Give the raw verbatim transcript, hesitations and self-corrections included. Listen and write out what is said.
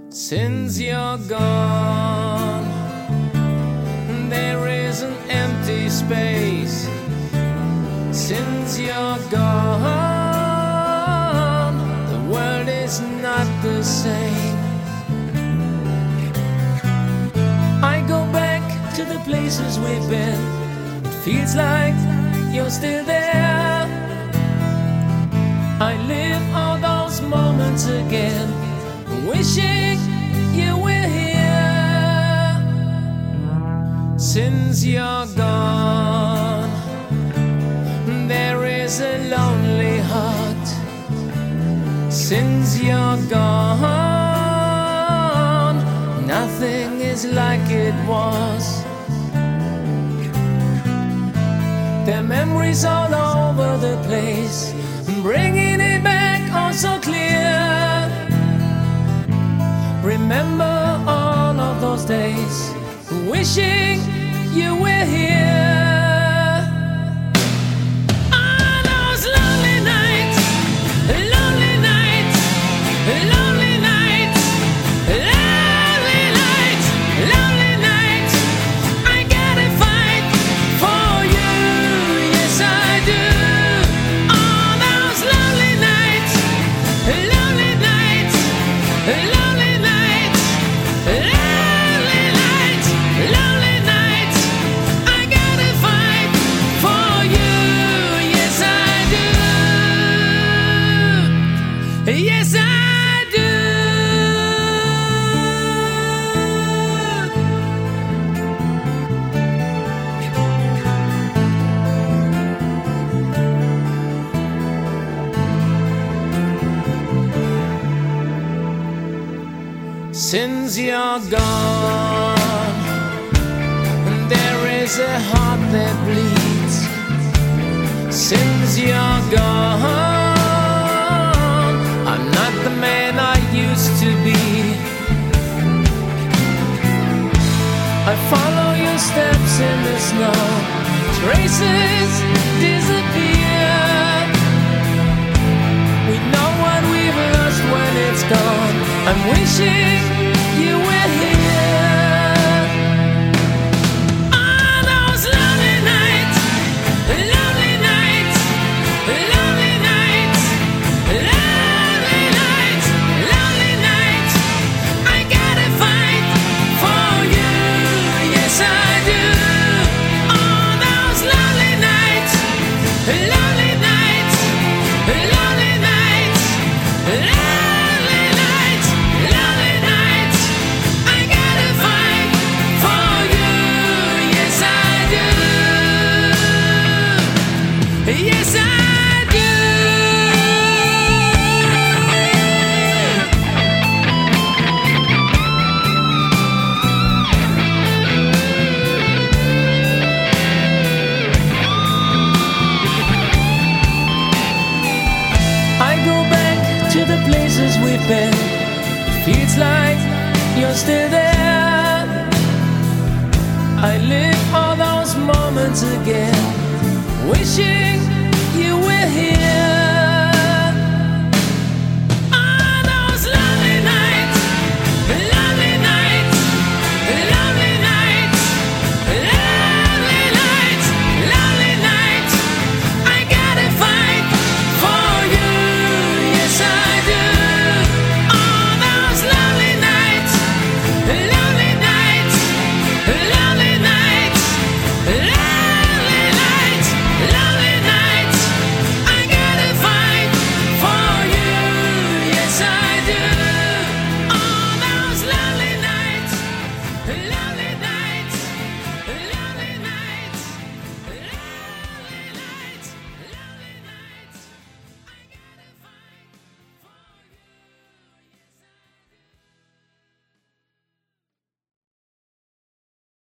Since you're gone, there is an empty space. Since you're gone, the world is not the same. I go back to the places we've been. It feels like you're still there. I live all those moments again, wishing you were here. Since you're gone, there is a lonely heart. Since you're gone, nothing is like it was. There are memories all over the place, bringing it back all so clear. Remember all of those days, wishing you were here. All those lonely nights, lonely nights, lonely nights, lonely nights, lonely nights. I gotta fight for you, yes I do. All those lonely nights, lonely nights, lonely yes, I do. Since you're gone, there is a heart that bleeds. Since you're gone, I'm not the man I used to be. I follow your steps in the snow, traces disappear. We know what we've lost when it's gone. I'm wishing you were here. All those lonely nights, lonely nights, lonely nights, lonely nights, lonely nights. I gotta fight for you, yes I do. All those lonely nights, lonely nights, lonely nights, lonely nights, lonely nights. I gotta fight for you, yes I do, yes I do. I go back to the places we've been. It feels like you're still there. I live all those moments again, wishing you were here.